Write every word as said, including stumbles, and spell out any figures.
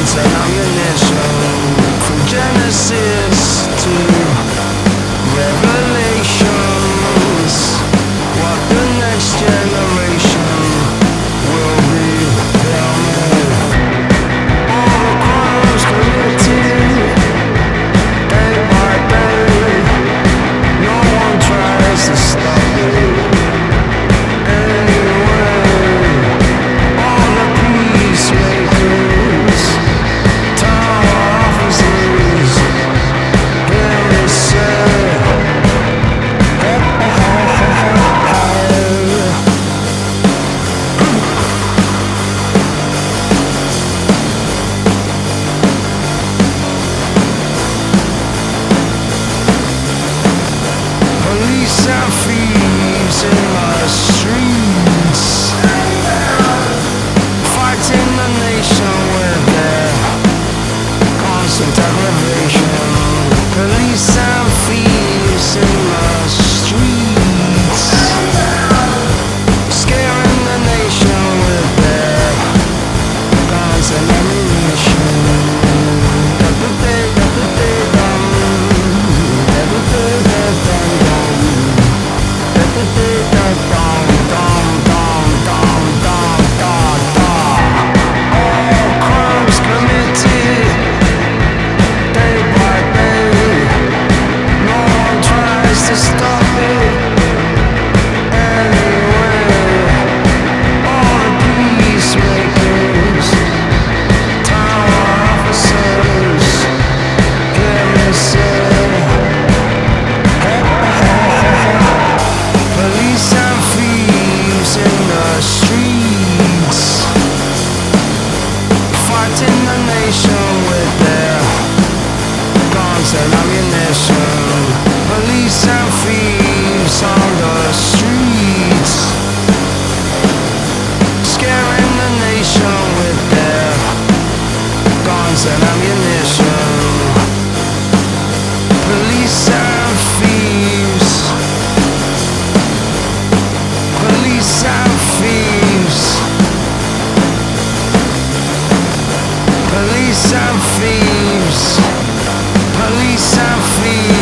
guns and ammunition. From Genesis to Revelations, what the next generation will be. Tell me, all the crimes committed day by day, no one tries to stop it. Police and thieves in the streets, fighting the nation with their constant aggravation. Police and thieves in the streets, scaring the nation with their guns and ammunition. And ammunition, police and thieves on the streets, scaring the nation with their guns and ammunition. Police and thieves, police and thieves, police and thieves. Police and thieves.